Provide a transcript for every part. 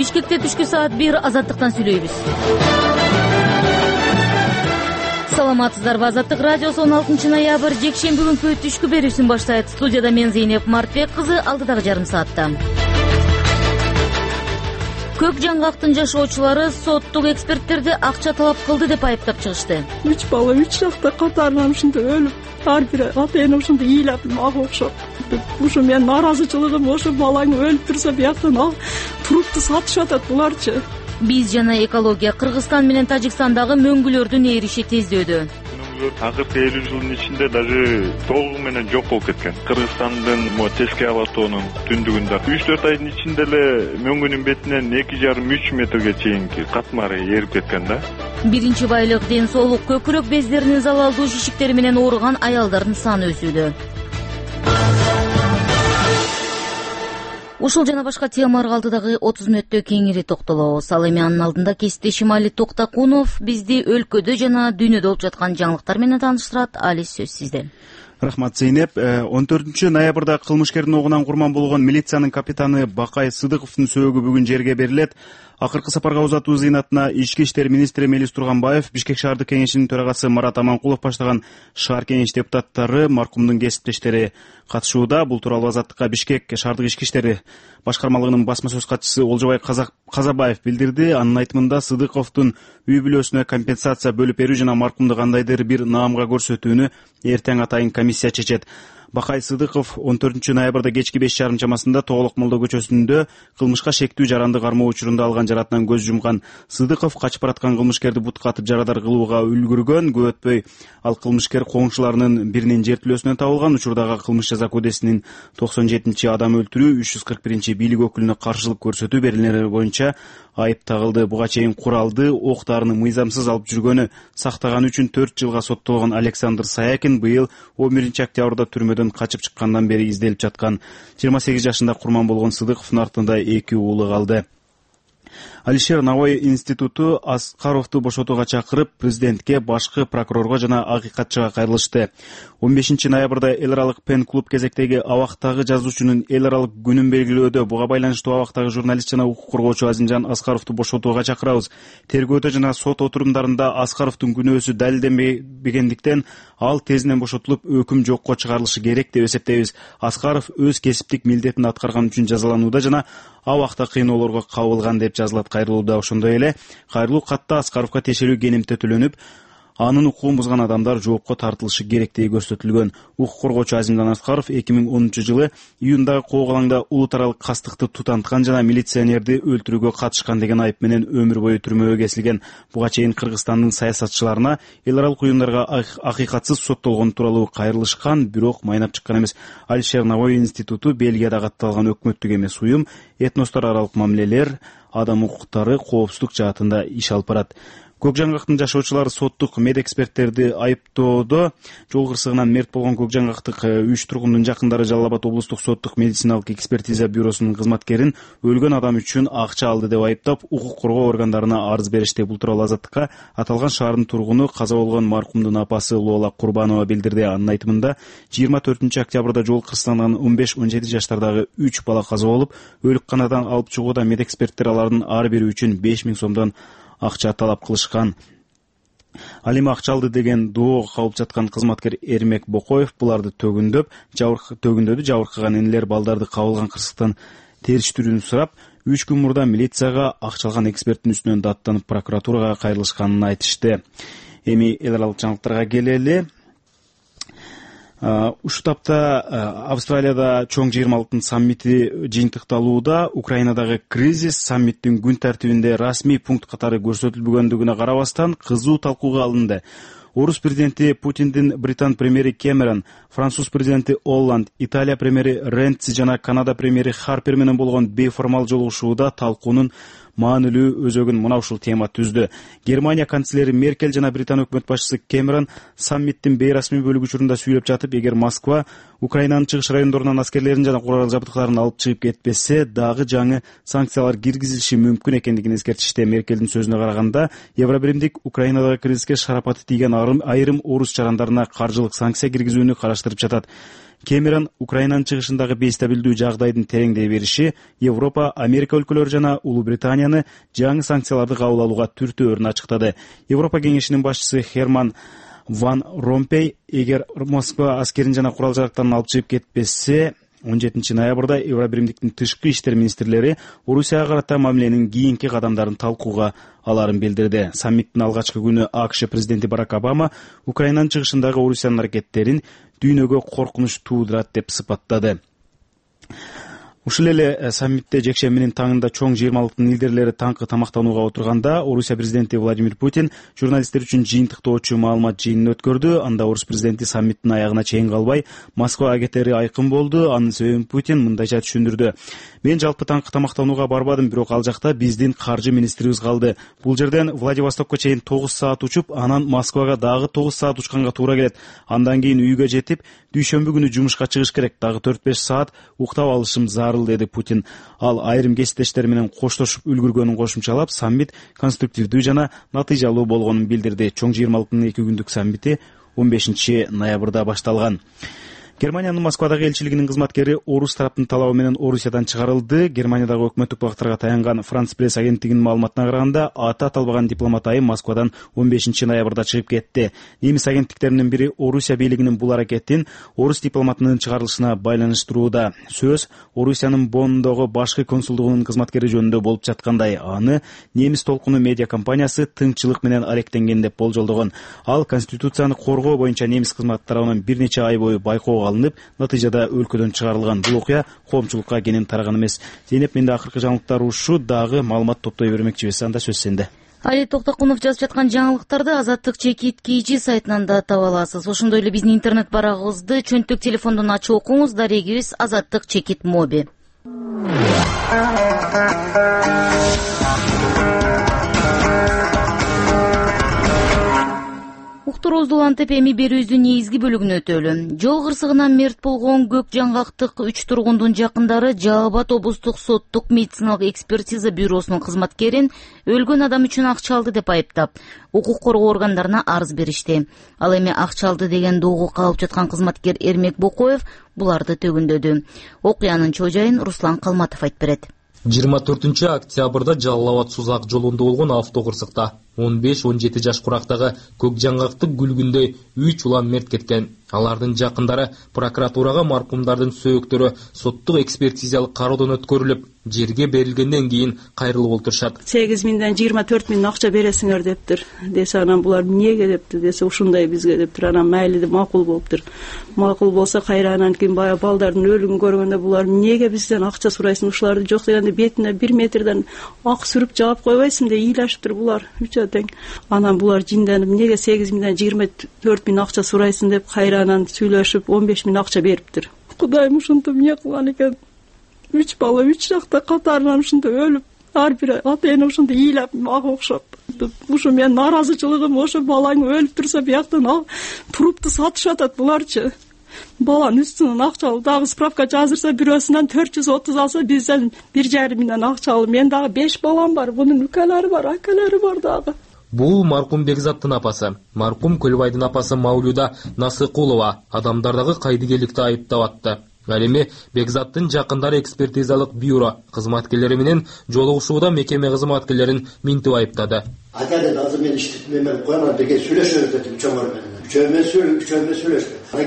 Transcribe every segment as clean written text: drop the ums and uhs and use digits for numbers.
Бишкекте түшкү саат 1 Азаттыктан сүйлөйбүз. Саламатсыздарбы? Азаттык радиосу 16 ноябрь жекшемби күнкү түшкү берүүсүн баштайт. Студияда мен Зейнеп Мартбек кызы, алдыдагы жарым саатта. Көк жаңгактын жашоочулары соттук эксперттерди акча талап кылды деп айыптап чыгышты. 3 бала 3 жакта катарынан ушундай өлүп, ар бир ата-эне ушундай ыйлап мага окшоп. Ушу менин нааразычылыгым, ошо балаң өлүп турса бияктан ал трупты сатышып атат буларчы. Биз жана экология Кыргызстан менен Тажикстандагы мөңгүлөрдүн эриши тездөөдө. Акыркы 50 жылдын ичинде даже толугу менен жок болуп кеткен. Кыргызстандын Теске Алатоонун түндүгүндө 3-4 айдын ичинде эле мөңгүнүн бетинен 2,5-3 метрге чейинки катмары эрип кеткен да. Биринчи байлык, ден соолук, көкүрөк бездеринин залалдуу шишиктери менен ооруган аялдардын саны өсүүдө. Ушул жана башка темаларга алдыдагы 30 мүнөттө кеңири токтолобуз. Ал эми анын алдында кесиптешим Али Токтакунов бизди өлкөдө жана дүйнөдө болуп жаткан жаңылыктар менен тааныштырат. Али, сөз сизде. Рахмат, Зейнеп. 14 ноябрда кылмышкердин огунан курман болгон милициянын капитаны Бакай Сыдыковдун сөөгү бүгүн жерге берилет. Акыркы сапарга узатуу зыйнатына Ички иштер министри Мелис Турганбаев, Бишкек шаардык кеңешинин төрагасы Марат Аманкулов баштаган шаар кеңеш депутаттары, маркумдун кесиптештери катышууда. Бул тууралуу Азаттыкка Бишкек шаардык ички иштери башкармалыгынын басма сөз катчысы Олжобай Казабаев билдирди. Анын айтымында Сыдыковдун үй бүлөсүнө компенсация бөлүп берүү жана маркумду кандайдыр бир наамга көрсөтүүнү эртең атайын комиссия чечет. Бакай Сыдыков 14 ноябрда кечки 5:30 чамасында Тоголок Молдо көчөсүндө кылмышка шектүү жаранды кармоо учурунда алган жаратынан көз жумган. Сыдыков качып бараткан кылмышкерди бутка атып жарадар кылууга үлгүргөн. Көп өтпөй ал кылмышкер коңшуларынын биринин жертөлөөсүнөн табылган. Учурдагы кылмыш жаза кодексинин 97 адам өлтүрүү, 341 бийлик өкүлүнө каршылык көрсөтүү берилери боюнча айып тагылды. Буга чейин куралды, ок дарыны мыйзамсыз алып жүргөнү сактаган үчүн 4 жылга соттолгон Александр Саякин быйыл 11 октябрда түрмөдөн качып чыккандан бери изделип жаткан. 28 жашында курман болгон Сыдыковдун артында 2 уулу калды. Алишер Навой институту Аскаровду бошотууга чакырып, президентке, башкы прокурорго жана акыйкатчыга кайрылышты. 15 ноябрда эл аралык пен клуб кезектеги абактагы жазуучунун эл аралык күнүн белгилөөдө. Буга байланыштуу абактагы журналист жана укук коргоочу Азимжан Аскаровду бошотууга чакырабыз. Тергөөдө жана сот отурумдарында Аскаровдун күнөөсү далилденбегендиктен ал тезинен бошотулуп, өкүм жокко чыгарылышы керек деп эсептейбиз. Аскаров өз кесиптик милдетин аткарган үчүн жазаланууда жана абакта кыйноолорго кабылган деп жазылат кайрылууда. Ошондой эле кайрылуу катта Аскаровго тиешелүү кенемте төлөнүп, анын укугун бузган адамдар жоопко тартылышы керектиги көрсөтүлгөн. Укук коргоочу Азимжан Аскаров 2010 жылы июндагы коогалаңда улут аралык кастыкты тутанткан жана милиционерди өлтүрүүгө катышкан деген айып менен өмүр бою түрмөгө кесилген. Буга чейин Кыргызстандын саясатчыларына эл аралык уюмдарга акыйкатсыз соттолгон тууралуу кайрылышкан, бирок майнап чыккан эмес. Алишер Навой институту Бельгияда катталган өкмөттүк эмес уюм, этностор аралык мамилелер, адам укуктары, коопсуздук жаатында иш алып барат. Көк жаңгактын жашоочулары соттук медэксперттерди айыптоодо. Жол кырсыгынан мерт болгон көк жаңгактык 3 тургундун жакындары Жалал Абад облустук соттук медициналык экспертиза бюросунун кызматкерин өлгөн адам үчүн акча алды деп айыптап, укук коргоо органдарына арыз беришти. Бул тууралуу Азаттыкка аталган шаардын тургуну каза болгон маркумдун апасы Лола Курбанова билдирди. Анын айтымында 24 октябрда жол кырсыгынан 15-17 жаштардагы 3 бала каза болуп, өлүкканадан алып чыгууда медэксперттер алардын ар бири үчүн 5000 сомдон акча талап кылышкан. Ал эми акча алды деген доого калып жаткан кызматкер Эрмек Бокоев буларды төгүндөдү. Жабыркаган энелер балдарды кабылган кырсыктан териштирүүнү сурап, 3 күн мурда милицияга акча алган эксперттин үстүнөн даттанып прокуратурага кайрылышканын айтышты. Эми эл аралык жаңылыктарга келели. Ушул тапта Австралияда чоң 26 саммити жыйынтыкталууда. Украинадагы кризис саммиттин күн тартибинде расмий пункт катары көрсөтүлбөгөндүгүнө карабастан кызуу талкууга алынды. Орус президенти Путиндин Британ премьери Кэмерон, Француз президенти Олланд, Италия премьери Ренци жана Канада премьери Харпер менен болгон бейформал жолугушууда талкуунун маанилүү өзөгүн мына ушул тема түздү. Германия канцлери Меркель жана Британ өкмөт башчысы Кэмерон саммиттин бейрасмий бөлүгү учурунда сүйлөп жатып, эгер Москва Украинанын чыгыш райондорунан аскерлерин жана курал жабдыктарын алып чыгып кетпесе, дагы жаңы санкциялар киргизилиши мүмкүн экендигин эскертишти. Меркелдин сөзүнө караганда, Евробиримдик Украинадагы кризиске шарапаты тийген айрым орус жарандарына каржылык санкция киргизүүнү караштырып жатат. Кэмерон Украинанын чыгышындагы бейстабилдүү жагдайдын тереңдей бериши Европа, Америка өлкөлөрү жана Улуу Британияны жаңы санкцияларды кабыл алууга түртөөрүн ачыктады. Европа кеңешинин башчысы Херман Ван Ромпей эгер Москва аскерин жана курал жарактарын алып чыгып кетпесе 17 ноябрда Евробиримдиктин тышкы иштер министрлери Орусияга карата мамиленин кийинки кадамдарын талкууга аларын билдирди. Саммиттин алгачкы күнү АКШ президенти Барак Обама Украинанын чыгышындагы Орусиянын аракеттерин дүйнөгө коркунуч туудурат деп сыпаттады. Ушул эле саммитте жекшембинин таңында чоң 20-лыктын лидерлери таңкы тамактанууга отурганда Орусия президенти Владимир Путин журналисттер үчүн жыйынтыктоочу маалымат жыйынын өткөрдү. Анда орус президенти саммиттин аягына чейин калбай Москвага кетери айкын болду. Анын себебин Путин мындайча түшүндүрдү. Мен жалпы таңкы тамактанууга барбадым, бирок ал жакта биздин каржы министрибиз калды. Бул жерден Владивостокко чейин 9 саат учуп, анан Москвага дагы 9 саат учканга туура келет. Андан кийин үйгө жетип, дүйшөмбү күнү жумушка чыгыш керек. Дагы 4-5 саат уктап алышым зарыл, деди Путин. Ал айрым кесиптештери менен коштошуп үлгүргөнүн кошумчалап, саммит конструктивдүү жана натыйжалуу болгонун билдирди. Чоң 20-лыктын 2 күндүк саммити 15 ноябрда башталган. Германиянын Москвадагы элчилигинин кызматкери орус тараптын талабы менен Орусиядан чыгарылды. Германиядагы өкмөттүк багыттарга таянган Франц пресс агенттигинин маалыматына караганда, аты аталбаган дипломат айым Москвадан 15 ноябрда чыгып кетти. Немис агенттиктеринин бири Орусия бийлигинин бул аракетин орус дипломатынын чыгарылышына байланыштырууда. Сөз Орусиянын Бонндогу башкы консулдугунун кызматкери жөнүндө болуп жаткандай. Аны немис толкуну медиа компаниясы тыңчылык менен алектенген деп болжолдогон. Ал конституцияны коргоо боюнча немис кызмат тарабынан бир нече ай бою байкоого алынып, натыйжада өлкөдөн чыгарылган. Бул окуя коомчулукка кенен тараган эмес. Зейнеп, менде акыркы жаңылыктар ушу, дагы маалымат топтой бермекчибиз. Анда сөз сенде. Али Токтокунов жазып жаткан жаңылыктарды Азаттык чекит KG сайтынан да таба аласыз. Ошондой эле биздин интернет барагыбызды чөнтөк телефондон ачып окуңуз. Дарегибиз Азаттык чекит моби. Уктуруубузду улантып эми берүүбүздүн негизги бөлүгүнө өтөлү. Жол кырсыгынан мерт болгон көк жаңгактык 3 тургундун жакындары Жалал Абад облустук соттук медициналык экспертиза бюросунун кызматкерин өлгөн адам үчүн акча алды деп айыптап, укук коргоо органдарына арыз беришти. Ал эми акча алды деген доого калып жаткан кызматкер Эрмек Бокоев буларды төгүндөдү. Окуянын чоо жайын Руслан Калматов айтып берет. 24 октябрда Жалал Абад Сузак жолунда болгон автокырсыкта 15-17 жаш курактагы көк жаңгактык күлгүндөй 3 улам мерт кеткен. Алардын жакындары прокуратурага маркумдардын сөөктөрү соттук экспертизалык кароодон өткөрүлүп, жерге берилгенден кийин кайрылып олтурушат. 8 миңден 24 миң акча бересиңер дептир. Десе анан булар эмнеге депти, десе ушундай бизге дептир. Анан майли деп макул болуптур. Макул болсо кайра анан кийин баягы балдардын өлүгүн көргөндө булар эмнеге бизден акча сурайсың, ушуларды жок дегенде бетине 1 метрден ак сүрүп жаап койбойсуң деп ыйлашыптыр булар. Тең. Анан булар жинденип эмнеге 8 миңден 24 миң акча сурайсың деп кайра анан сүйлөшүп 15 миң акча бериптир. Кудайым ушинтип эмне кылган экен? 3 бала 3 жакта катарынан ушинтип өлүп, ар бир ата эне ушинтип ыйлап мага окшоп. Ушу менин наразычылыгым, ошо балаң өлүп турса бияктан трупты сатышып атат буларчы. Баланын үстүнөн акча алып, дагы справка жаздырса, бирөөсүнөн 430 алса, бизден 1,5 миңден акча алып. Мен дагы 5 балам бар, бунун укалары бар, акалары бар дагы. Бул маркум Бекзаттын апасы. Маркум Көлбайдын апасы Маулюда Насыкулова адамдардагы кайдыгерликти айыптап атты. Ал эми Бекзаттын жакындары экспертизалык бюро кызматкерлери менен жолугушууда мекеме кызматкерлерин минтип айыптады. Атады азыр мен иштеп менен койгон бирге сүйлөшөбүз деп чоңор менен. Үчөөмөн сүйлөштүк. Ана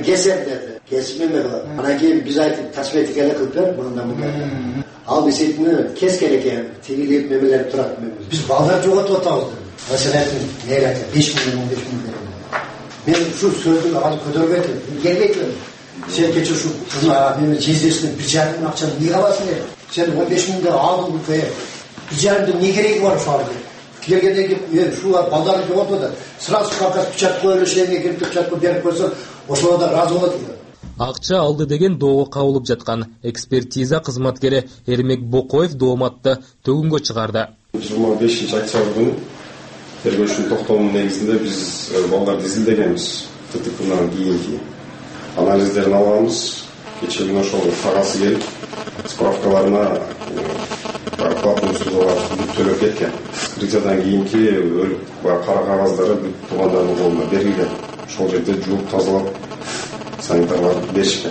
кесип анан кийин биз айтып тасметик эле кылып бер, мындан мындай. Ал бисетини кес керек экен, тигилип мемелер турат. Биз балдар жоготуп атабыз. Маселени неле айтып 5 миң 15 миң берем. Мен ушу сөздүн аны көтөргөм, келбейт. Sen keçe şu benim cezesini biçerdim akşam niye alasın ya? Sen 15 milyonda aldın bu köye. Biçerdim ne gereği var şu anda? Gelgedeki şu var pazarı yok da sırası kalkas bıçak koyuyor şeyine girip bıçak koyup koysa o sırada razı olur. Акча алды деген доого кабылып жаткан экспертиза кызматкери Эрмек Бокоев дооматты төгүнгө чыгарды. 25 октябрь күнү тергөөчүнүн токтомунун негизинде биз балдарды изилдегенбиз. ТТКнан кийинки анализдерин алганбыз. Кече күнү ошол кагазы келип, справкаларына платный услугалар төлөп кеткен. Экспертизадан кийинки өлүп кара кагаздары туугандардын колуна берилген. Ошол жерде жууп тазалап санитарлар беришкен.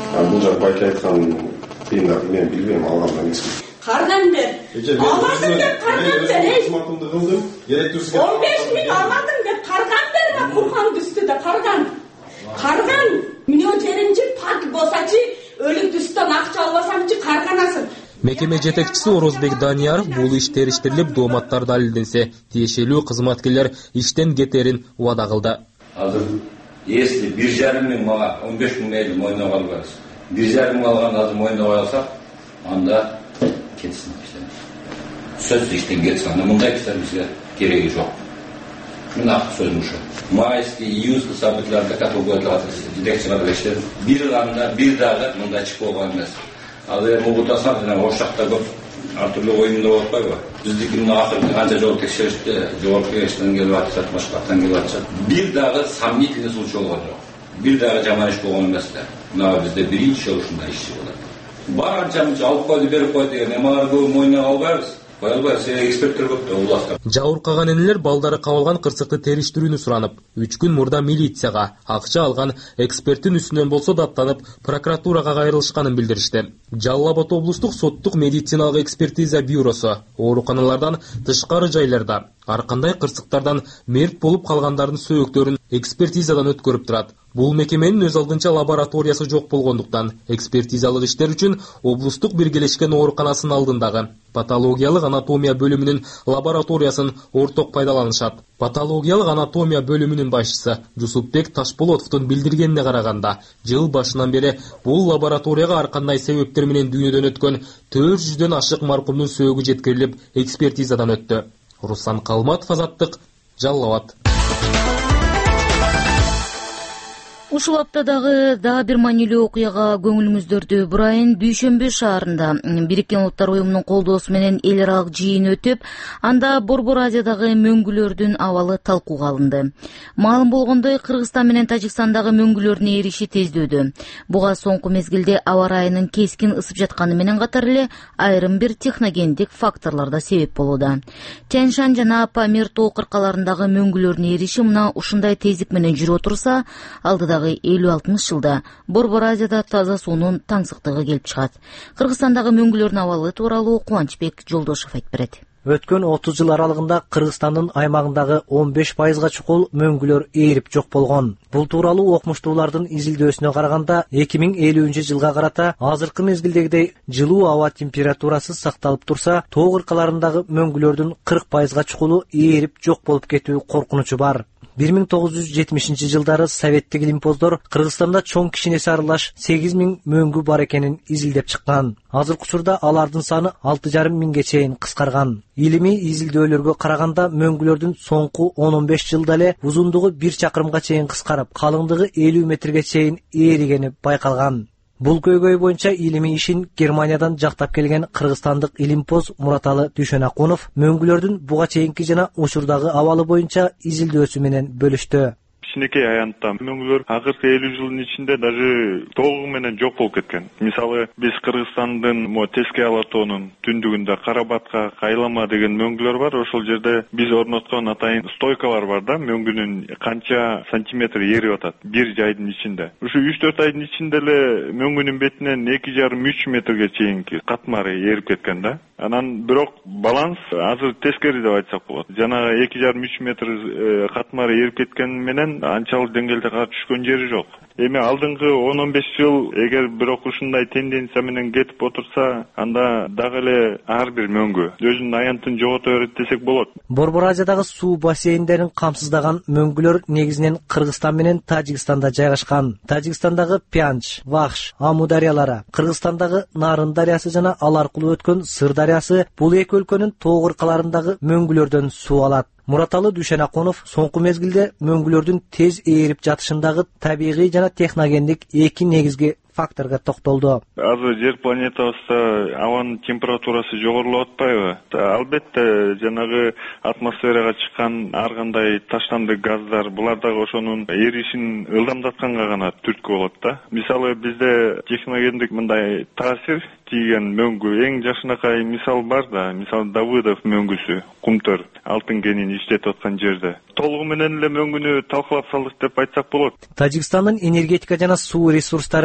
Бул жак байке айткан кыйындыгын мен билбейм, алгандан эмесмин. Карган бер. Алмадым деп карган бер. Кызматымды кылдым. Керектүүсү 15 миң алмадым деп карган бер. Курган түсті да карган. Карган. Мынау жеринчи пак болсачы, өлүк түстөн акча албасамчы карганасың. Мекеме жетекчиси Орозбек Данияров бул иш териштирилип, дооматтар далилденсе, тиешелүү кызматкерлер иштен кетерин убада кылды. Азыр если 1,5 миң мага 15 миң мейли мойнуна албайбыз. 1,5 миң алган азыр мойнуна алсак, анда кетсин иштен. Сөз иштен кетсин, анда мындай кишилер бизге кереги жок. Мына сөзүм ушу. Майский, июньский событияларда каталогиялар жетекчи катары иштедим. Бир дагы мындай чыгып болгон эмес. Ал эми утасам, жана ошакта көп ар түрлүү оюнда болуп атпайбы? Биздики мына акыркы канча жолу текшеришти, жогорку кеңештен келип атышат, башкаттан келип атышат. Бир дагы сомнительный случай болгон жок. Бир дагы жаман иш болгон эмес да. Мына бизде биринчи жолу ушундай иш болот. Баранча алып койду, берип койду деген эмалар көп мойнуна албайбыз. Эксперттер көп да уласка. Жабыркаган энелер балдары кабылган кырсыкты териштирүүнү суранып, 3 күн мурда милицияга акча алган эксперттин үстүнөн болсо да аттанып, прокуратурага кайрылышканын билдиришти. Жалал Абад облустук соттук медициналык экспертиза бюросу ооруканалардан тышкары жайларда ар кандай кырсыктардан мерт болуп калгандардын сөөктөрүн экспертизадан өткөрүп турат. Бул мекеменин өз алдынча лабораториясы жок болгондуктан экспертизалык иштер үчүн облустук биргелешкен ооруканасынын алдындагы патологиялык анатомия бөлүмүнүн лабораториясын орток пайдаланышат. Патологиялык анатомия бөлүмүнүн башчысы Жусупбек Ташполотовдун билдиргенине караганда, жыл башынан бери бул лабораторияга ар кандай себептер менен дүйнөдөн өткөн 400дөн ашык маркумдун сөөгү жеткирилип, экспертизадан өттү. Руслан Калматов, Азаттык, Жалал Абад. Ушул аптадагы дагы бир маанилүү окуяга көңүлүңүздөрдү бурайын. Дүйшөмбү шаарында Бириккен Улуттар уюмунун колдоосу менен эл аралык жыйын өтүп, анда Борбор Азиядагы мөңгүлөрдүн абалы талкууга алынды. Маалым болгондой, Кыргызстан менен Тажикстандагы мөңгүлөрдүн эриши тездөөдө. Буга соңку мезгилде аба ырайынын кескин ысып жатканы менен катар эле айрым бир техногендик факторлор да себеп болууда. Тянь-Шань жана Памир тоо кыркаларындагы мөңгүлөрдүн эриши мына ушундай тездик менен жүрө турса, алдыдагы 50-60 жылда Борбор Азияда таза суунун таңсыктыгы келип чыгат. Кыргызстандагы мөңгүлөрдүн абалы тууралуу Кубанычбек Жолдошов айтып берет. Өткөн 30 жыл аралыгында Кыргызстандын аймагындагы 15%га чукул мөңгүлөр ээрип жок болгон. Бул тууралуу окумуштуулардын изилдөөсүнө караганда 2050-жылга карата азыркы мезгилдегидей жылуу аба температурасы сакталып турса, тоо кыркаларындагы мөңгүлөрдүн 40%га чукулу ээрип жок болуп кетүү коркунучу бар. 1970-жылдары советтик илимпоздор Кыргызстанда чоң кишинеси аралаш 8000 мөңгү бар экенин изилдеп чыккан. Азыркы учурда алардын саны 6,5 миңге чейин кыскарган. Илимий изилдөөлөргө караганда мөңгүлөрдүн соңку 10-15 жылда эле узундугу 1 чакырымга чейин кыскарып, калыңдыгы 50 метрге чейин ээригени байкалган. Бул көйгөй боюнча илимий ишин Германиядан жактап келген кыргызстандык илимпоз Мураталы Дүйшөнакунов мөңгүлөрдүн буга чейинки жана учурдагы абалы боюнча изилдөөсү менен бөлүштү. Кичинекей аянтта мөңгүлөр акыркы 50 жылдын ичинде даже толугу менен жок болуп кеткен. Мисалы, биз Кыргызстандын Теске алатоонун түндүгүндө Карабатка Кайлама деген мөңгүлөр бар. Ошол жерде биз орноткон атайын стойкалар бар да, мөңгүнүн канча сантиметр ээрип атат бир жайдын ичинде. Ушу 3-4 айдын ичинде эле мөңгүнүн бетинен 2,5-3 метрге чейинки катмары ээрип кеткен да. Анан бирок баланс азыр тескери деп айтсак болот. Жанагы 2,5-3 метр катмары ээрип кеткен менен анчалык деңгээлде кар түшкөн жери жок. Эми алдыңкы 10-15 жыл эгер бирок ушундай тенденция менен кетип отурса, анда дагы эле ар бир мөңгү өзүнүн аянтын жогото берет десек болот. Борбор Азиядагы суу бассейндерин камсыздаган мөңгүлөр негизинен Кыргызстан менен Тажикстанда жайгашкан. Тажикстандагы Пянч, Вахш, Аму дарыялары, Кыргызстандагы Нарын дарыясы жана ал аркылуу өткөн Сыр дарыясы бул эки өлкөнүн тоо кыркаларындагы мөңгүлөрдөн суу алат. Мураталы Дүйшөнакунов соңку мезгилде мөңгүлөрдүн тез ээрип жатышындагы табигый жана техногендик эки негизги факторго токтолду. Азыр жер планетабызда абанын температурасы жогорулуп атпайбы? Албетте жанагы атмосферага чыккан ар кандай таштандык газдар, булар дагы ошонун эришин ылдамдатканга гана түрткү болот да. Мисалы, бизде техногендик мындай таасир тийген мөңгү эң жакшынакай мисал бар да, мисалы Давыдов мөңгүсү, Кумтөр алтын кенин иштетип аткан жерде. Толугу менен эле мөңгүнү талкалап салдык деп айтсак болот. Тажикстандын энергетика жана суу ресурстары министри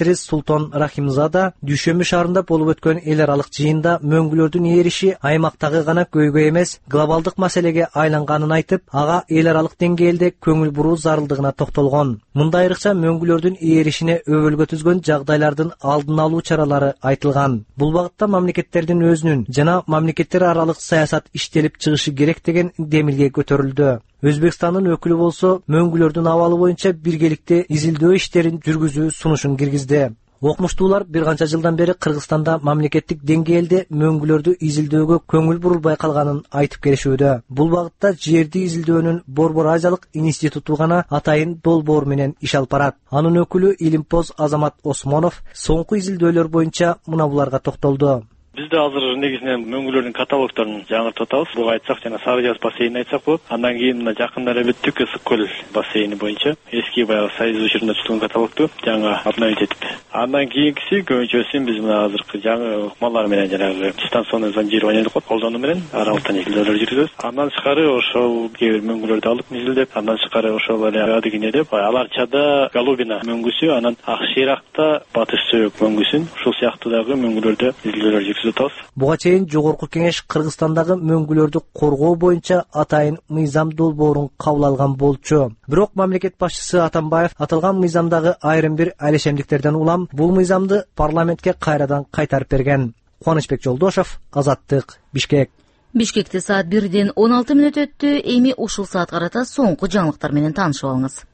министри Султан Рахимзада дүйшөмбү шаарында болуп өткөн эл аралык жыйында мөңгүлөрдүн ээриши аймактагы гана көйгөй эмес, глобалдык маселеге айланганын айтып, ага эл аралык деңгээлде көңүл буруу зарылдыгына токтолгон. Мында айрыкча мөңгүлөрдүн ээришине өбөлгө түзгөн жагдайлардын алдын алуу чаралары айтылган. Бул багытта мамлекеттердин өзүнүн жана мамлекеттер аралык саясат иштелип чыгышы керек деген демилге көтөрүлдү. Өзбекстандын өкүлү болсо мөңгүлөрдүн абалы боюнча биргеликте изилдөө иштерин жүргүзүү сунушун киргизди. Окумуштуулар бир канча жылдан бери Кыргызстанда мамлекеттик деңгээлде мөңгүлөрдү изилдөөгө көңүл бурулбай калганын айтып келишүүдө. Бул багытта жерди изилдөөнүн Борбор Азиялык институту гана атайын долбоор менен иш алып барат. Анын өкүлү Илимпоз Азамат Осмонов соңку изилдөөлөр боюнча мына буларга токтолду. Бизде азыр негизинен мөңгүлөрдүн каталогдорун жаңыртып атабыз. Буга айтсак жана Сары Жаз бассейнин айтсак болот. Андан кийин мына жакында эле Түк ысык көл бассейни боюнча эски баягы Союз учурунда түзүлгөн каталогду жаңы обновить этип. Андан кийинкиси көбүнчөсүн биз мына азыркы жаңы ыкмалар менен жанагы дистанционный зондирование деп коет, колдонуу менен аралыктан изилдөөлөр жүргүзөбүз. Андан тышкары ошол кээ бир мөңгүлөрдү алып изилдеп, андан тышкары ошол эле адыгине деп Аларчада Голубина мөңгүсү, анан Акширакта Батыш Сөөк мөңгүсүн, ушул сыяктуу дагы мөңгүлөрдө изилдөөлөр жүргүзүп атабыз. Буга чейин Жогорку Кеңеш Кыргызстандагы мөңгүлөрдү коргоо боюнча атайын мыйзам долбоорун кабыл алган болчу. Бирок мамлекет башчысы Атамбаев аталган мыйзамдагы айрым бир алешемдиктерден улам бул мыйзамды парламентке кайрадан кайтарып берген. Кубанычбек Жолдошов, Азаттык, Бишкек. Бишкекте саат 1:16 өттү. Эми ушул саат карата соңку жаңылыктар менен таанышып алыңыз.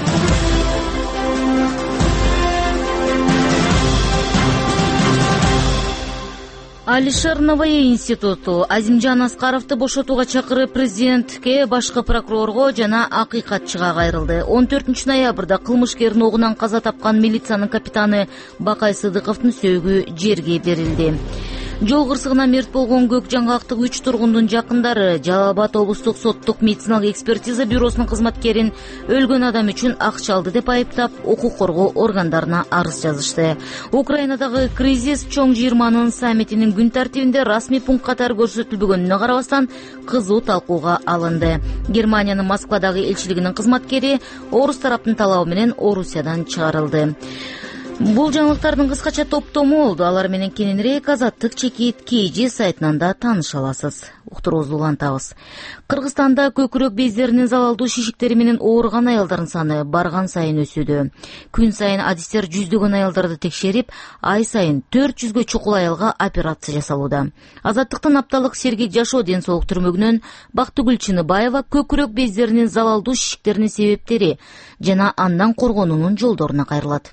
Алишер Наваи институту Азимжан Аскаровду бошотууга чакырып президентке, башкы прокурорго жана акыйкатчыга кайрылды. 14 ноябрда кылмышкердин огунан каза тапкан милициянын капитаны Бакай Сыдыковдун сөөгү жерге берилди. Жол кырсыгынан мерт болгон Көк Жаңгактык 3 тургундун жакындары Жалал Абад облустук соттук медициналык экспертиза бюросунун кызматкерин өлгөн адам үчүн акча алды деп айыптап, укук коргоо органдарына арыз жазышты. Украинадагы кризис чоң 20-нын саммитинин күн тартибинде расмий пункт катары көрсөтүлбөгөнүнө карабастан кызуу талкууга алынды. Германиянын Москвадагы элчилигинин кызматкери орус тараптын талабы менен Орусиядан чыгарылды. Бул жаңылыктардын кыскача топтому болду. Алар менен кененирээк Азаттык чекит KG сайтынан да тааныша аласыз. Уктуруубузду улантабыз. Кыргызстанда көкүрөк бездеринин залалдуу шишиктери менен ооруган аялдардын саны барган сайын өсүүдө. Күн сайын адистер жүздөгөн аялдарды текшерип, ай сайын 400гө чукул аялга операция жасалууда. Азаттыктын апталык Сергей Жашоо ден соолук түрмөгүнөн Бактыгүл Чыныбаева көкүрөк бездеринин залалдуу шишиктеринин себептери жана андан коргонуунун жолдоруна кайрылат.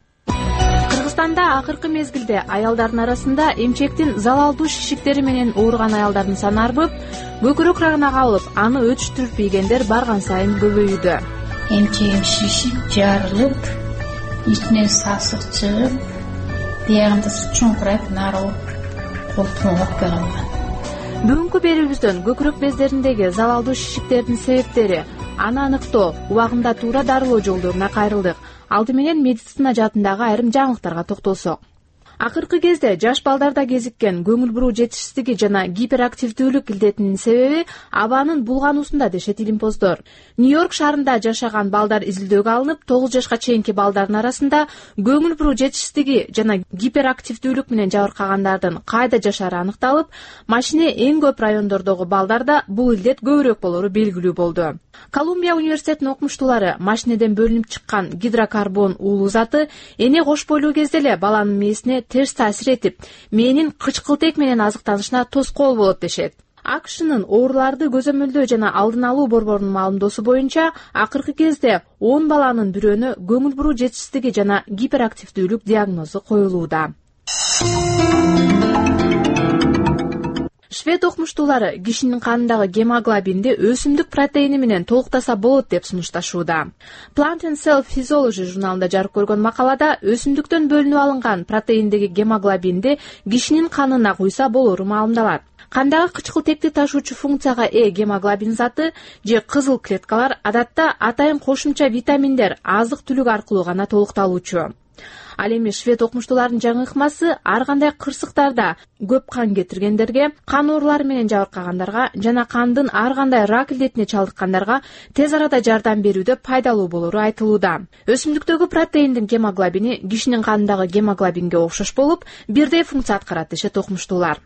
Кыргызстанда акыркы мезгилде аялдардын арасында эмчектин залалдуу шишиктери менен ооруган аялдардын саны арбып, көкүрөк рагына кабылып, аны өтүштүрүп ийгендер барган сайын көбөйүүдө. Эмчегим шишип, жарылып, ичинен сасык чыгып, биягымда чоңкурайып, нары колтума окуп калган. Бүгүнкү берүүбүздөн көкүрөк бездериндеги залалдуу шишиктердин себептери, аны аныктоо, убагында туура дарылоо жолдоруна кайрылдык. Алды менен медицина жаатындагы айрым жаңылыктарга токтолсок. Акыркы кезде жаш балдарда кезиккен көңүл буруу жетишсиздиги жана гиперактивдүүлүк илдетинин себеби абанын булгануусунда дешет илимпоздор. Нью-Йорк шаарында жашаган балдар изилдөөгө алынып, 9 жашка чейинки балдардын арасында көңүл буруу жетишсиздиги жана гиперактивдүүлүк менен жабыркагандардын кайда жашаары аныкталып, машине эң көп райондордогу балдарда бул илдет көбүрөөк болору белгилүү болду. Колумбия университетинин окумуштуулары машинеден бөлүнүп чыккан гидрокарбон уулуу заты эне кош бойлуу кезде эле баланын мээсине терс таасир этип, мээнин кычкылтек менен азыктанышына тоскоол болот дешет. АКШнын ооруларды көзөмөлдөө жана алдын алуу борборунун маалымдоосу боюнча, акыркы кезде 10 баланын бирөөнө көңүл буруу жетишсиздиги жана гиперактивдүүлүк диагнозу коюлууда. Швед окумуштуулары кишинин канындагы гемоглобинди өсүмдүк протеини менен толуктаса болот деп сунушташууда. Plant and Cell Physiology журналында жарык көргөн макалада өсүмдүктөн бөлүнүп алынган протеиндеги гемоглобинди кишинин канына куйса болору маалымдалат. Кандагы кычкылтекти ташуучу функцияга гемоглобин заты же кызыл клеткалар адатта атайын кошумча витаминдер, азык-түлүк аркылуу гана толукталуучу. Ал эми швед окумуштууларынын жаңы ыкмасы ар кандай кырсыктарда көп кан кетиргендерге, кан оорулары менен жабыркагандарга жана кандын ар кандай рак илдетине чалдыккандарга тез арада жардам берүүдө пайдалуу болору айтылууда. Өсүмдүктөгү протеиндин гемоглобини кишинин канындагы гемоглобинге окшош болуп, бирдей функция аткарат дешет окумуштуулар.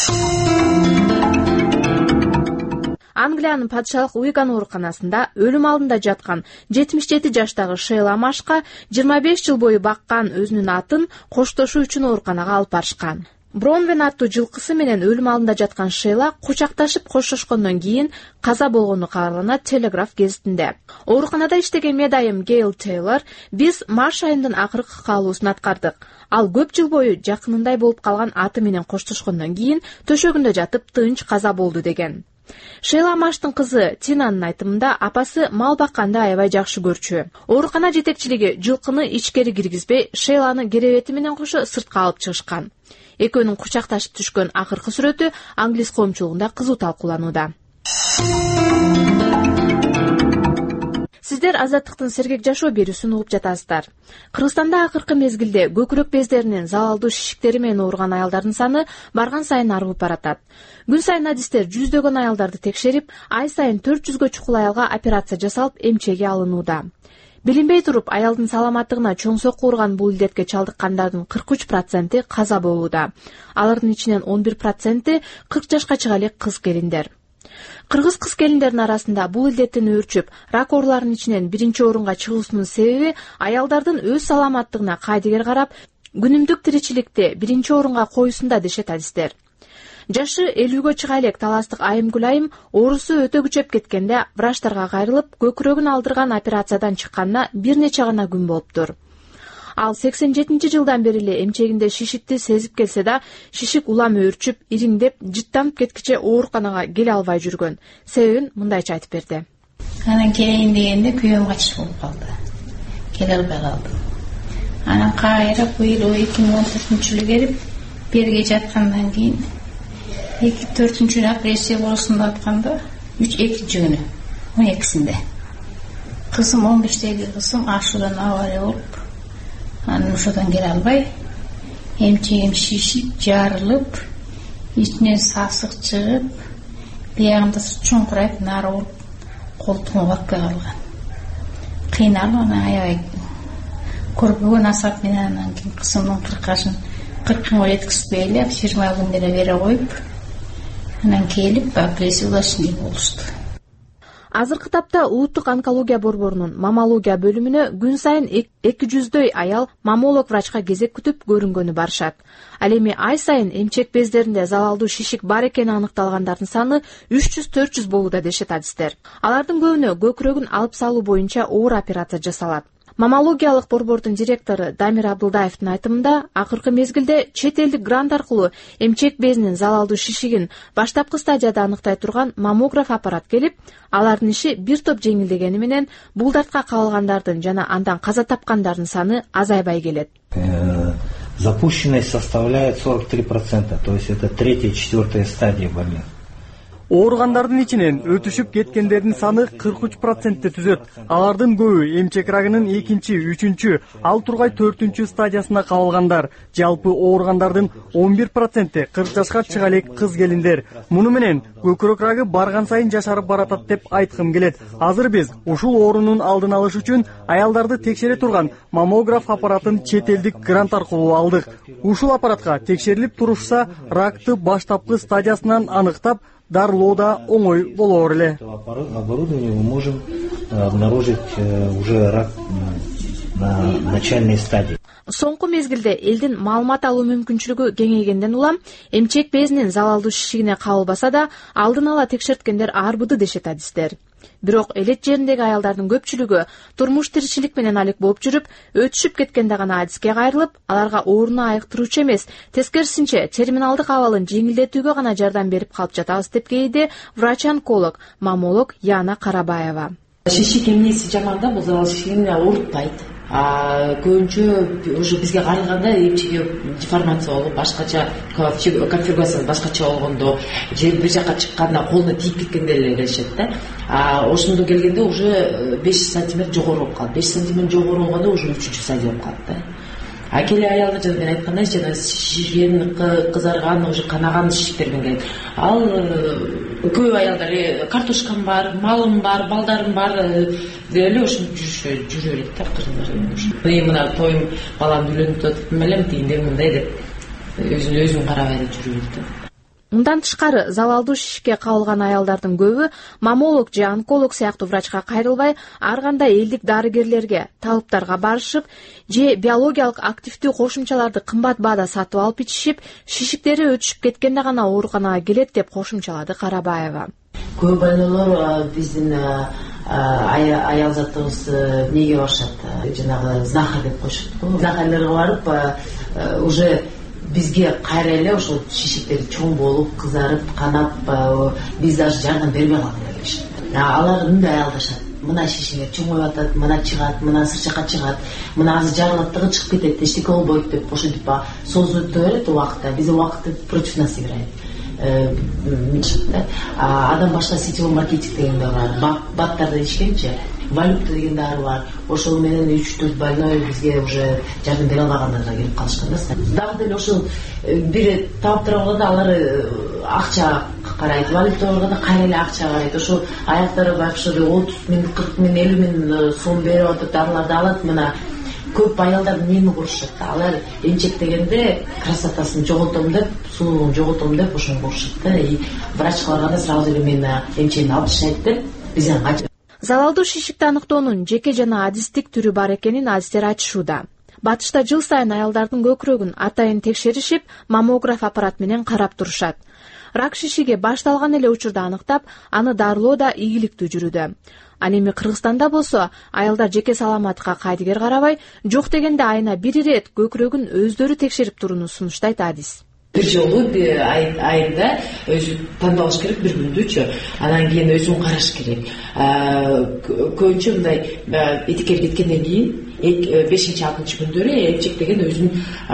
Англиянын падышалык Уиган ооруканасында өлүм алдында жаткан 77 жаштагы Шейла Машка 25 жыл бою баккан өзүнүн атын коштошуу үчүн ооруканага алып барышкан. Бронвен аттуу жылкысы менен өлүм алдында жаткан Шейла кучакташып коштошкондон кийин каза болгону кабарланат Телеграф гезитинде. Ооруканада иштеген медайым Гейл Тейлор: "Биз марш айымдын акыркы каалоосун аткардык. Ал көп жыл бою жакынындай болуп калган аты менен коштошкондон кийин төшөгүндө жатып тынч каза болду" деген. Шейла Маштын кызы Тинанын айтымында апасы мал бакканды аябай жакшы көрчү. Оорукана жетекчилиги жылкыны ичкери киргизбей, Шейланы керебети менен кошо сыртка алып чыгышкан. Экөөнүн кучакташып түшкөн акыркы сүрөтү англис коомчулугунда кызуу талкууланууда. Сиздер Азаттыктын сергек жашоо берүүсүн угуп жатасыздар. Кыргызстанда акыркы мезгилде көкүрөк бездеринин залалдуу шишиктери менен ооруган аялдардын саны барган сайын арбып баратат. Күн сайын адистер жүздөгөн аялдарды текшерип, ай сайын 400гө чукул аялга операция жасалып, эмчеге алынууда. Билинбей туруп, аялдын саламаттыгына чоң сокку урган бул илдетке чалдыккандардын 43% каза болууда. Алардын ичинен 11% 40 жашка чыга элек кыз-келиндер. Кыргыз кыз-келиндердин арасында бул илдеттин өөрчүп, рак ооруларынын ичинен биринчи орунга чыгуусунун себеби аялдардын өз саламаттыгына кайдыгер карап, күнүмдүк тиричиликти биринчи орунга коюусунда дешет адистер. Жашы 50гө чыга элек таластык Айымгүл айым оорусу өтө күчөп кеткенде врачтарга кайрылып, көкүрөгүн алдырган операциядан чыкканына бир нече гана күн болуптур. Ал 87-жылдан бери эле эмчегинде шишикти сезип келсе да, шишик улам өөрчүп, ириңдеп, жыттанып кеткиче ооруканага келе албай жүргөн. Себебин мындайча айтып берди. Анан келейин дегенде күйөөм качыш болуп калды. Келе албай калдым. Анан кайра быйыл 2014-жылы келип, берге жаткандан кийин 4-күнү операция болосун деп атканда, 2-нчи күнү 12-синде. Кызым 15-теги кызым ашуудан авария болуп, анан ошодон келе албай, эмчегим шишип, жарылып, ичинен сасык чыгып, биягымда чоңкурайып, нары болуп, колтугума батпай калган. Кыйналып, анан аябай көрбөгөн асап менен анан кийин кызымдын 40-га жеткизбей эле 20 күн эле бере коюп, анан келип операция улашын болушту. Азыркы тапта улуттук онкология борборунун маммология бөлүмүнө күн сайын 200дөй аял маммолог врачка кезек күтүп көрүнгөнү барышат. Ал эми ай сайын эмчек бездеринде залалдуу шишик бар экени аныкталгандардын саны 300-400 болууда дешет адистер. Алардын көбүнө көкүрөгүн алып салуу боюнча оор операция жасалат. Маммологиялык борбордун директору Дамир Абдылдаевдин айтымында, акыркы мезгилде чет элдик грант аркылуу эмчек безинин залалдуу шишигин баштапкы стадияда аныктай турган маммограф аппарат келип, алардын иши бир топ жеңилдегени менен бул дартка кабылгандардын жана андан каза тапкандардын саны азайбай келет. Запущенность составляет 43%, то есть это 3-4 стадия больных. Ооругандардын ичинен өтүшүп кеткендердин саны 43% түзөт. Алардын көбү эмчек рагынын 2-3, ал тургай 4 стадиясына кабылгандар. Жалпы ооругандардын 11% 40 жашка чыга элек кыз-келиндер. Муну менен көкүрөк рагы барган сайын жашарып баратат деп айткым келет. Азыр биз ушул оорунун алдын алыш үчүн аялдарды текшере турган маммограф аппаратын чет элдик грант аркылуу алдык. Ушул аппаратка текшерилип турушса, ракты баштапкы стадиясынан аныктап, дарылоо да оңой болоор эле. Оборудование мы можем обнаружить уже рак на начальной стадии. Соңку мезгилде элдин маалымат алуу мүмкүнчүлүгү кеңейгенден улам эмчек безинин залалдуу шишигине кабылбаса да алдын ала текшерткендер арбыды дешет адистер. Бирок элет жериндеги аялдардын көпчүлүгү турмуш тиричилик менен алек болуп жүрүп, өтүшүп кеткенде гана адиске кайрылып, аларга ооруну айыктыруучу эмес, тескерисинче терминалдык абалын жеңилдетүүгө гана жардам берип калып жатабыз деп кейиди врач-онколог, маммолог Яна Карабаева. Шишик эмнеси жаман да, бул залал шишигин оорутпайт. Көбүнчө уже бизге кайрылганда эмчеге деформация болуп, башкача конфигурация башкача болгондо, же бир жака чыкканда колуна тийип кеткенде эле келишет да. Ошондо келгенде уже 5 сантиметр жогору болуп калат. 5 сантиметр жогору болгондо уже 3-стадия болуп калат да. Келе аялдар жана мен айткандай жана шиширген, кызарган, уже канаган шишиктерден келет. Ал көп аялдар картошкам бар, малым бар, балдарым бар деп эле ушинтип жүрө берет да кыргыздар. Мына тоюм баламды үйлөнүп атыптым элем тигиндей мындай деп өзүн карабай эле жүрө берет да. Мындан тышкары залалдуу шишикке кабылган аялдардын көбү маммолог же онколог сыяктуу врачка кайрылбай, ар кандай элдик дарыгерлерге, талыптарга барышып, же биологиялык активдүү кошумчаларды кымбат баада сатып алып ичишип, шишиктери өтүшүп кеткенде гана ооруканага келет деп кошумчалады Карабаева. Көп больноолор биздин аял затыбыз неге барышат, жанагы знахарь деп коюшат. Знахарлерге барып уже бизге кайра эле ошол шишиктер чоң болуп, кызарып, канап, биз даже жардам бербей калдык. Алар мындай аялдашат. Мына шишиңер чоңоюп атат, мына чыгат, мына сырчакка чыгат, мына азыр жарылаттыгы чыгып кетет, эчтеке болбойт деп ошентип созуп өтө берет убакытта. Биз убакыт против нас играет. Адам башка сетевой маркетинг деген бар. Баттарды ичкенчи, валюта деген дары бар. Ошол менен 3-4 больной бизге уже жардам бере албагандарга келип калышкан да. Дагы деле ошол бири таптыр алганда алар акча карайт, валюталарга да кайра эле акча карайт. Ошол аяктары байкуш 30 миң, 40 миң, 50 миң сом берип атып дарыларды алат. Мына көп аялдар эмне кылышат? Алар эмчек дегенде красотасын жоготом деп, сулуулугун жоготом деп ошону кылышат да. Врачка да сразу эле мен эмчегимди алып ташайт деп бизден качып. Залалдуу шишикти аныктоонун жеке жана адистик түрү бар экенин адистер айтышууда. Батышта жыл сайын аялдардын көкүрөгүн атайын текшеришип, маммограф аппарат менен карап турушат. Рак шишиги башталган эле учурда аныктап, аны дарылоо да ийгиликтүү жүрүүдө. Ал эми Кыргызстанда болсо аялдар жеке саламатка кайдыгер карабай, жок дегенде айына 1 ирет көкүрөгүн өздөрү текшерип турууну сунуштайт адис. Бир жолу айында өзү тандалыш керек, бир күндүчү, анан кийин өзүн караш керек. Көбүнчө мындай этикет кеткенден кийин 5-6 күндөрү эмчек деген өзүнүн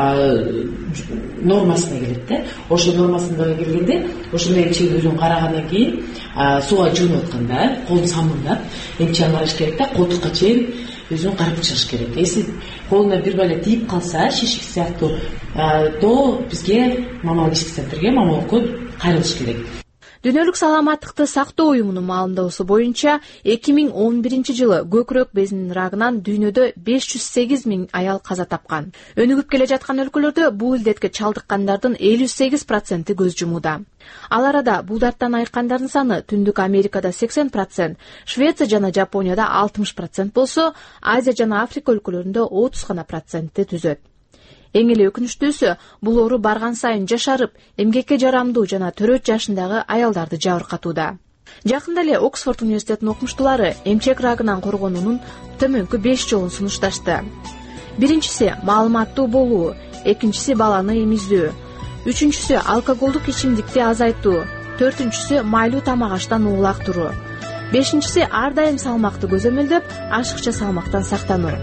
нормасына келет да. Ошол нормасына келгенде, ошол эмчек өзүн карагандан кийин сууга жуунуп атканда колун самындап эмчегин караш керек да, колтукка чейин өзүн карап чыгыш керек. Если колуна бир бале тийип калса, шишик сыяктуу, то бизге маммологический центрге, маммологко кайрылыш керек. Дүйнөлүк саламаттыкты сактоо уюмунун маалымдоосу боюнча 2011 жылы көкүрөк безинин рагынан дүйнөдө 508 миң аял каза тапкан. Өнүгүп келе жаткан өлкөлөрдө бул илдетке чалдыккандардын 58% көз жумууда. Ал арада бул дарттан айыккандардын саны Түндүк Америкада 80%, Швеция жана Жапонияда 60% болсо, Азия жана Африка өлкөлөрүндө 30% түзөт. Эң эле өкүнүчтүүсү, бул оору барган сайын жашарып, эмгекке жарамдуу жана 4 жашындагы аялдарды жабыркатууда. Жакында эле Оксфорд университетинин окумуштуулары эмчек рагынан коргонуунун төмөнкү 5 жолун сунушташты. Биринчиси маалыматтуу болуу, экинчиси баланы эмиздөө, үчүнчүсү алкоголдук ичимдикти азайтуу, төртүнчүсү майлуу тамак аштан улак туруу, бешинчиси ар дайым салмакты көзөмөлдөп, ашыкча салмактан сактануу.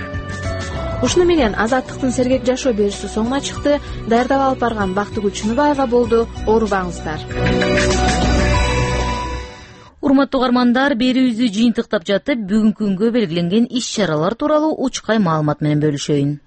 Ушуну менен Азаттыктын сергек жашоо берүүсү соңуна чыкты. Даярдап алып барган Бактыгүл Чыныбаева болду. Оорубаңыздар. Урматтуу угармандар, берүүбүздү жыйынтыктап жатып, бүгүнкү күнгө белгиленген иш-чаралар тууралуу учкай маалымат менен бөлүшөйүн.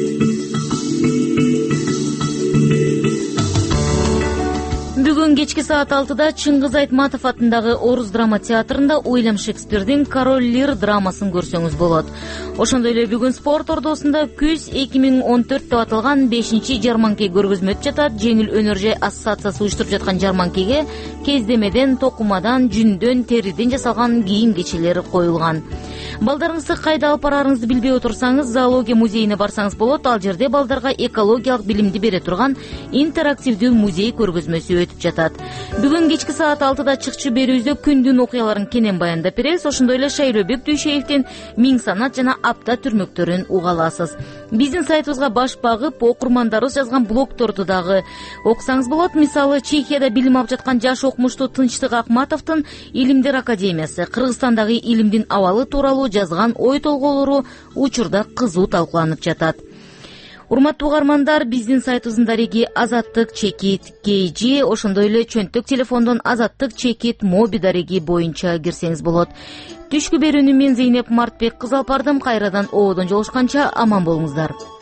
Бүгүн кечки саат 6-да Чыңгыз Айтматов атындагы Орус драма театрында Уильям Шекспирдин Король Лир драмасын көрсөңүз болот. Ошондой эле бүгүн спорт ордосунда Күз 2014 деп аталган 5-чи жарманке көргөзмө өтүп жатат. Жеңил өнөр жай ассоциациясы уюштуруп жаткан жарманкеге кездемеден, токумадан, жүндөн, териден жасалган кийим кечелер коюлган. Балдарыңызды кайда алып барарыңызды билбей отурсаңыз, зоология музейине барсаңыз болот. Ал жерде балдарга экологиялык билимди бере турган интерактивдүү музей көргөзмөсү өтүп жатат. Бүгүн кечки саат 6-да чыкчы берүүбүздө күндүн окуяларын кенен баяндап беребиз. Ошондой эле Шайлообек Дүйшеевдин Миң санат жана апта түрмөктөрүн уга аласыз. Биздин сайтыбызга баш багып, окурмандарыбыз жазган блогторду дагы окусаңыз болот. Мисалы, Чехияда билим алып жаткан жаш окумуштуу Тынчтык Акматовдун Илимдер академиясы Кыргызстандагы илимдин абалы тууралуу жазган ой толгоолору учурда кызуу талкууланып жатат. Урматтуу угармандар, биздин сайтыбыздын дареги Азаттык чекит KG, ошондой эле чөнтөк телефондон Азаттык чекит моби дареги боюнча кирсеңиз болот. Түшкү берүүнү мен Зейнеп Мартбек кызы алып бардым. Кайрадан ободон жолугушканча аман болуңуздар.